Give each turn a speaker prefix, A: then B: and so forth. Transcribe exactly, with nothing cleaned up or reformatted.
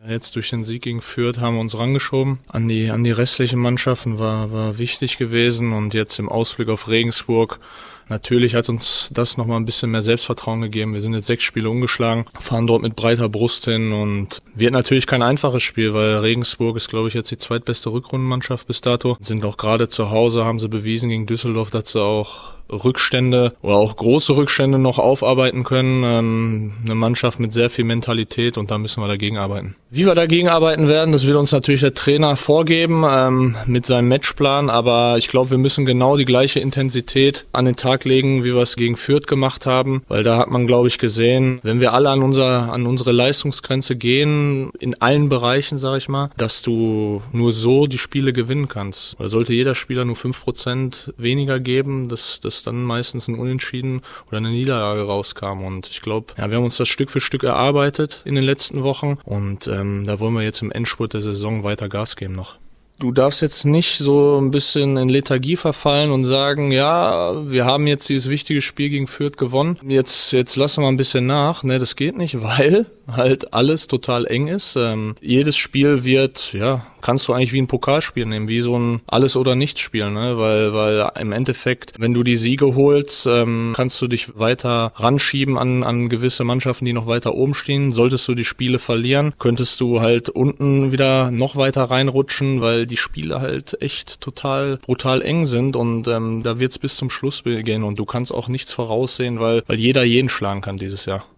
A: Jetzt durch den Sieg gegen Fürth haben wir uns rangeschoben. An die, an die restlichen Mannschaften war, war wichtig gewesen und jetzt im Ausblick auf Regensburg. Natürlich hat uns das nochmal ein bisschen mehr Selbstvertrauen gegeben. Wir sind jetzt sechs Spiele ungeschlagen, fahren dort mit breiter Brust hin und wird natürlich kein einfaches Spiel, weil Regensburg ist, glaube ich, jetzt die zweitbeste Rückrundenmannschaft bis dato. Sind auch gerade zu Hause, haben sie bewiesen gegen Düsseldorf, dass sie auch Rückstände oder auch große Rückstände noch aufarbeiten können. Ähm, eine Mannschaft mit sehr viel Mentalität und da müssen wir dagegen arbeiten. Wie wir dagegen arbeiten werden, das wird uns natürlich der Trainer vorgeben ähm, mit seinem Matchplan, aber ich glaube, wir müssen genau die gleiche Intensität an den Tag legen, wie wir es gegen Fürth gemacht haben, weil da hat man, glaube ich, gesehen, wenn wir alle an unser, an unsere Leistungsgrenze gehen, in allen Bereichen, sage ich mal, dass du nur so die Spiele gewinnen kannst. Da sollte jeder Spieler nur fünf Prozent weniger geben, dass das dann meistens ein Unentschieden oder eine Niederlage rauskam und ich glaube, ja, wir haben uns das Stück für Stück erarbeitet in den letzten Wochen und ähm, da wollen wir jetzt im Endspurt der Saison weiter Gas geben noch. Du darfst jetzt nicht so ein bisschen in Lethargie verfallen und sagen, ja, wir haben jetzt dieses wichtige Spiel gegen Fürth gewonnen. Jetzt, jetzt lassen wir ein bisschen nach. Ne, das geht nicht, weil halt alles total eng ist. Ähm, jedes Spiel wird, ja, kannst du eigentlich wie ein Pokalspiel nehmen, wie so ein Alles-oder-Nichts-Spiel, ne, weil, weil im Endeffekt, wenn du die Siege holst, ähm, kannst du dich weiter ranschieben an, an gewisse Mannschaften, die noch weiter oben stehen. Solltest du die Spiele verlieren, könntest du halt unten wieder noch weiter reinrutschen, weil die Spiele halt echt total brutal eng sind und ähm, da wird's bis zum Schluss gehen und du kannst auch nichts voraussehen, weil weil jeder jeden schlagen kann dieses Jahr.